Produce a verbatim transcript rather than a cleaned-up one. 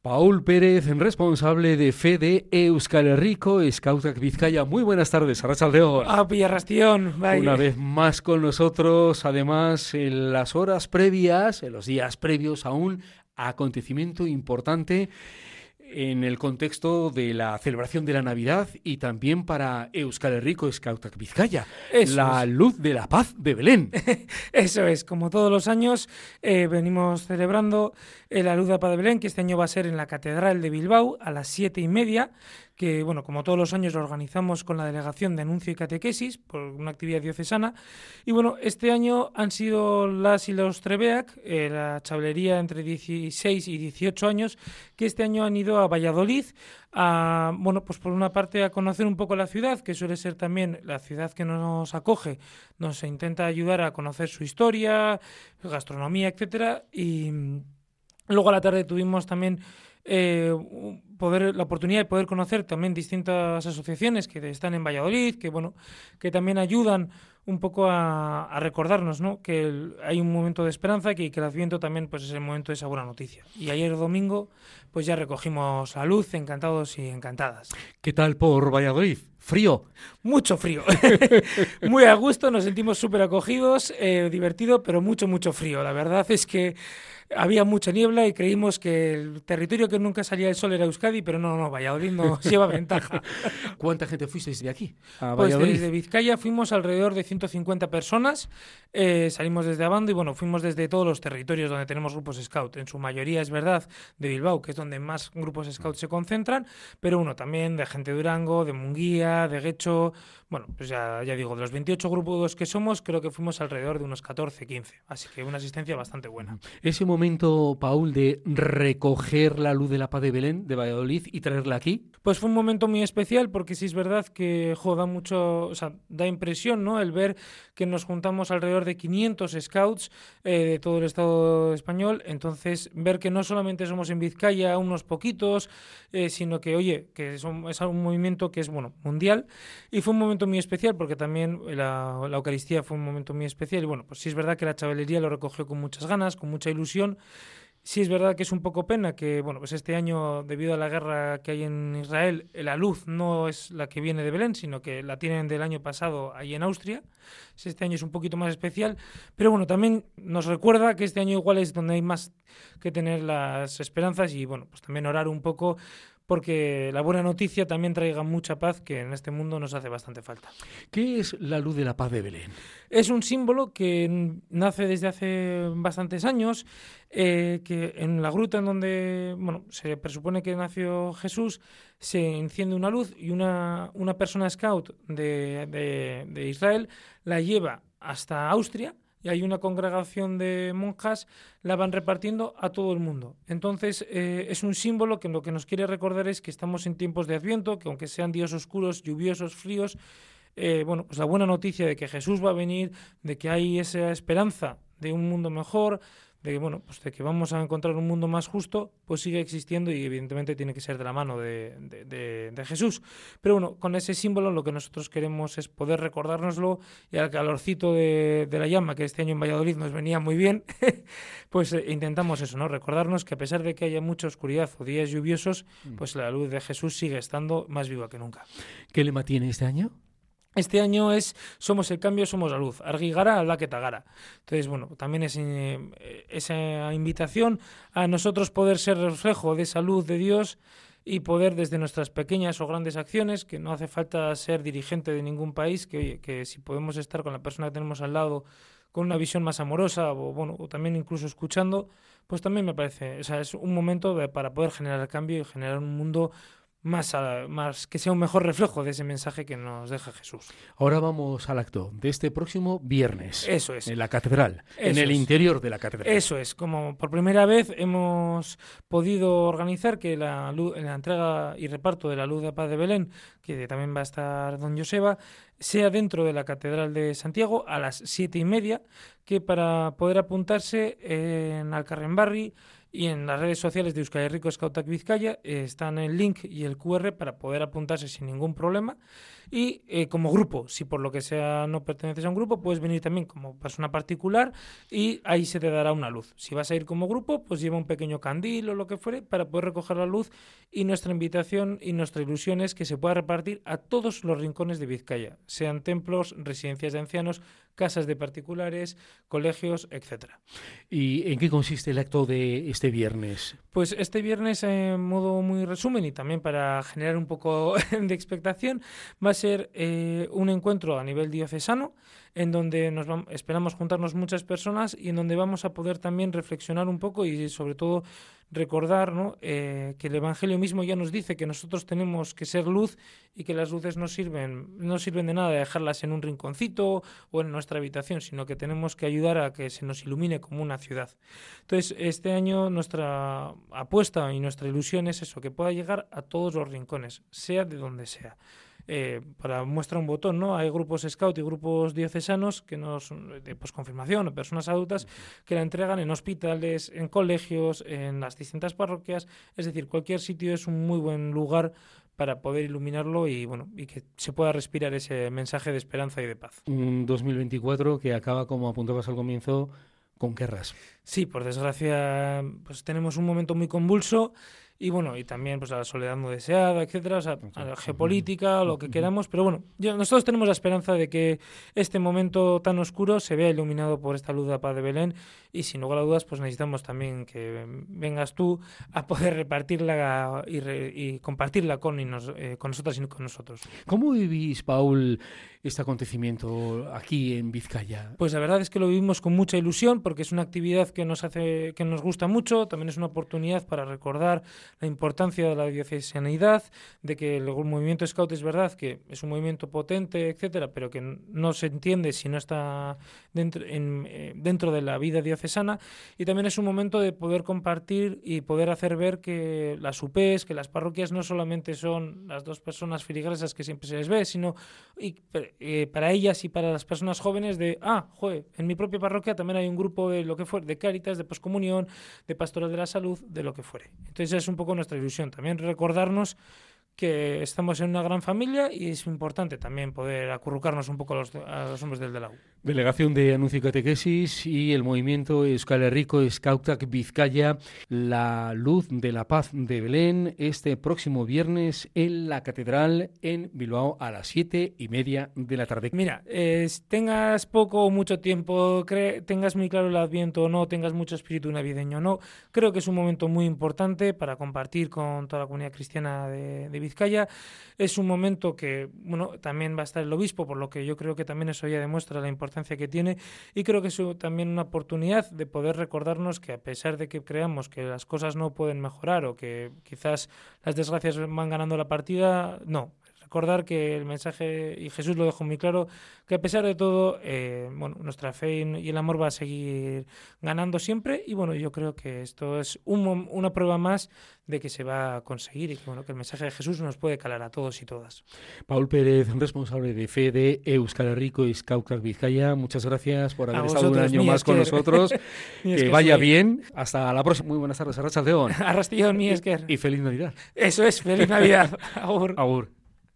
Paul Pérez, responsable de F E D E Euskal Herriko, Skautak Bizkaia. Muy buenas tardes, arratsaldeon. Ah, Pillarrastión, vaya. Una vez más con nosotros, además, en las horas previas, en los días previos a un acontecimiento importante en el contexto de la celebración de la Navidad y también para Euskal Herriko, Skautak Bizkaia, Eso la es. luz de la paz de Belén. Eso es, como todos los años eh, venimos celebrando eh, la luz de la paz de Belén, que este año va a ser en la Catedral de Bilbao a las siete y media, que bueno, como todos los años lo organizamos con la Delegación de Anuncio y Catequesis, por una actividad diocesana, y bueno, este año han sido las y los Trebeak, eh, la chavalería entre dieciséis y dieciocho años, que este año han ido a Valladolid, a, bueno, pues por una parte a conocer un poco la ciudad, que suele ser también la ciudad que nos acoge, nos intenta ayudar a conocer su historia, gastronomía, etcétera, y luego a la tarde tuvimos también eh, poder la oportunidad de poder conocer también distintas asociaciones que están en Valladolid, que bueno, que también ayudan un poco a, a recordarnos, ¿no?, que el, hay un momento de esperanza, que, que el Adviento también pues es el momento de esa buena noticia. Y ayer domingo pues ya recogimos la luz, encantados y encantadas. ¿Qué tal por Valladolid? ¿Frío? Mucho frío. Muy a gusto, nos sentimos súper acogidos, eh, divertido, pero mucho, mucho frío. La verdad es que había mucha niebla y creímos que el territorio que nunca salía el sol era Euskadi, pero no, no, Valladolid nos lleva ventaja. ¿Cuánta gente fuisteis de aquí a Pues Valladolid? desde Vizcaya fuimos alrededor de ciento cincuenta personas, eh, salimos desde Abando y bueno, fuimos desde todos los territorios donde tenemos grupos scout. En su mayoría es verdad de Bilbao, que es donde más grupos scout se concentran, pero uno también de gente de Durango, de Munguía, de Guecho. Bueno, pues ya, ya digo, de los veintiocho grupos que somos, creo que fuimos alrededor de unos catorce, quince, así que una asistencia bastante buena. Ese momento, Paul, de recoger la luz de la paz de Belén, de Valladolid, y traerla aquí. Pues fue un momento muy especial porque sí es verdad que jo, da mucho, o sea, da impresión, ¿no?, el ver que nos juntamos alrededor de quinientos scouts eh, de todo el Estado español. Entonces, ver que no solamente somos en Vizcaya unos poquitos, eh, sino que, oye, que son, es un movimiento que es, bueno, mundial. Y fue un momento muy especial porque también la, la Eucaristía fue un momento muy especial. Y bueno, pues sí es verdad que la chavalería lo recogió con muchas ganas, con mucha ilusión. Sí es verdad que es un poco pena que, bueno, pues este año, debido a la guerra que hay en Israel, la luz no es la que viene de Belén, sino que la tienen del año pasado ahí en Austria. Este año es un poquito más especial, pero bueno, también nos recuerda que este año igual es donde hay más que tener las esperanzas y, bueno, pues también orar un poco porque la buena noticia también traiga mucha paz, que en este mundo nos hace bastante falta. ¿Qué es la luz de la paz de Belén? Es un símbolo que nace desde hace bastantes años, eh, que en la gruta en donde, bueno, se presupone que nació Jesús, se enciende una luz y una, una persona scout de, de, de Israel la lleva hasta Austria. Y hay una congregación de monjas, la van repartiendo a todo el mundo. Entonces, eh, es un símbolo que lo que nos quiere recordar es que estamos en tiempos de Adviento, que aunque sean días oscuros, lluviosos, fríos, eh, bueno, pues la buena noticia de que Jesús va a venir, de que hay esa esperanza de un mundo mejor, de que, bueno, pues de que vamos a encontrar un mundo más justo, pues sigue existiendo y evidentemente tiene que ser de la mano de, de, de, de Jesús. Pero bueno, con ese símbolo lo que nosotros queremos es poder recordárnoslo y al calorcito de, de la llama, que este año en Valladolid nos venía muy bien, pues eh, intentamos eso, ¿no? Recordarnos que a pesar de que haya mucha oscuridad o días lluviosos, pues la luz de Jesús sigue estando más viva que nunca. ¿Qué lema tiene este año? Este año es Somos el cambio, somos la luz. Argi gara, aldaketa gara. Entonces, bueno, también es eh, esa invitación a nosotros poder ser reflejo de esa luz de Dios y poder desde nuestras pequeñas o grandes acciones, que no hace falta ser dirigente de ningún país, que, oye, que si podemos estar con la persona que tenemos al lado con una visión más amorosa o, bueno, o también incluso escuchando, pues también me parece, o sea, es un momento de, para poder generar cambio y generar un mundo Más, más que sea un mejor reflejo de ese mensaje que nos deja Jesús. Ahora vamos al acto de este próximo viernes. Eso es. En la catedral, Eso en el es. interior de la catedral. Eso es, como por primera vez hemos podido organizar que la, luz, la entrega y reparto de la luz de paz de Belén, que también va a estar don Joseba, sea dentro de la Catedral de Santiago a las siete y media, que para poder apuntarse en Alcarrembarri y en las redes sociales de Euskal Herriko Skautak Bizkaia eh, están el link y el cu erre para poder apuntarse sin ningún problema. Y eh, como grupo, si por lo que sea no perteneces a un grupo, puedes venir también como persona particular y ahí se te dará una luz. Si vas a ir como grupo, pues lleva un pequeño candil o lo que fuere para poder recoger la luz, y nuestra invitación y nuestra ilusión es que se pueda repartir a todos los rincones de Vizcaya, sean templos, residencias de ancianos, casas de particulares, colegios, etcétera. ¿Y en qué consiste el acto de este viernes? Pues este viernes, en modo muy resumen y también para generar un poco de expectación, va a ser eh, un encuentro a nivel diocesano en donde nos vamos, esperamos juntarnos muchas personas y en donde vamos a poder también reflexionar un poco y sobre todo recordar, ¿no? eh, que el Evangelio mismo ya nos dice que nosotros tenemos que ser luz y que las luces no sirven, no sirven de nada dejarlas en un rinconcito o en nuestra habitación, sino que tenemos que ayudar a que se nos ilumine como una ciudad. Entonces, este año nuestra apuesta y nuestra ilusión es eso, que pueda llegar a todos los rincones, sea de donde sea. Eh, para muestra un botón, ¿no? Hay grupos scout y grupos diocesanos que nos, de posconfirmación o personas adultas que la entregan en hospitales, en colegios, en las distintas parroquias. Es decir, cualquier sitio es un muy buen lugar para poder iluminarlo y bueno, y que se pueda respirar ese mensaje de esperanza y de paz. Un dos mil veinticuatro que acaba, como apuntabas al comienzo, con guerras. Sí, por desgracia, pues tenemos un momento muy convulso. Y bueno, y también pues a la soledad no deseada, etcétera, o sea, a la geopolítica, lo que queramos, pero bueno, yo, nosotros tenemos la esperanza de que este momento tan oscuro se vea iluminado por esta luz de la paz de Belén, y sin lugar a dudas pues necesitamos también que vengas tú a poder repartirla y, re, y compartirla con, y nos, eh, con nosotras y con nosotros. ¿Cómo vivís, Paul, este acontecimiento aquí en Vizcaya? Pues la verdad es que lo vivimos con mucha ilusión porque es una actividad que nos hace, que nos gusta mucho, también es una oportunidad para recordar la importancia de la diocesanidad, de que el movimiento Scout es verdad que es un movimiento potente, etcétera, pero que no se entiende si no está dentro, en, eh, dentro de la vida diocesana, y también es un momento de poder compartir y poder hacer ver que las U P s, que las parroquias no solamente son las dos personas feligresas que siempre se les ve, sino y, eh, para ellas y para las personas jóvenes de, ah, joder, en mi propia parroquia también hay un grupo de lo que fuere, de Cáritas, de poscomunión, de pastoral de la salud, de lo que fuere. Entonces es un poco nuestra ilusión, también recordarnos que estamos en una gran familia y es importante también poder acurrucarnos un poco a los, a los hombres del Delau. Delegación de Anuncio y Catequesis y el movimiento Euskal Herriko Skautak Bizkaia, la luz de la paz de Belén, este próximo viernes en la Catedral en Bilbao a las siete y media de la tarde. Mira, eh, tengas poco o mucho tiempo, cre- tengas muy claro el Adviento o no, tengas mucho espíritu navideño o no, creo que es un momento muy importante para compartir con toda la comunidad cristiana de, de Vizcaya. Es un momento que, bueno, también va a estar el obispo, por lo que yo creo que también eso ya demuestra la importancia que tiene, y creo que es también una oportunidad de poder recordarnos que a pesar de que creamos que las cosas no pueden mejorar o que quizás las desgracias van ganando la partida, no. Recordar que el mensaje, y Jesús lo dejó muy claro, que a pesar de todo, eh, bueno, nuestra fe y el amor va a seguir ganando siempre, y bueno, yo creo que esto es un, una prueba más de que se va a conseguir y que, bueno, que el mensaje de Jesús nos puede calar a todos y todas. Paul Pérez, responsable de fe de Euskal Herriko Skautak Bizkaia, muchas gracias por haber estado un año más Esker. Con nosotros. Que vaya soy... bien. Hasta la próxima. Muy buenas tardes, Arratsaldeon. Arrastillón, mi Esker. Y feliz Navidad. Eso es, feliz Navidad. Agur. Agur.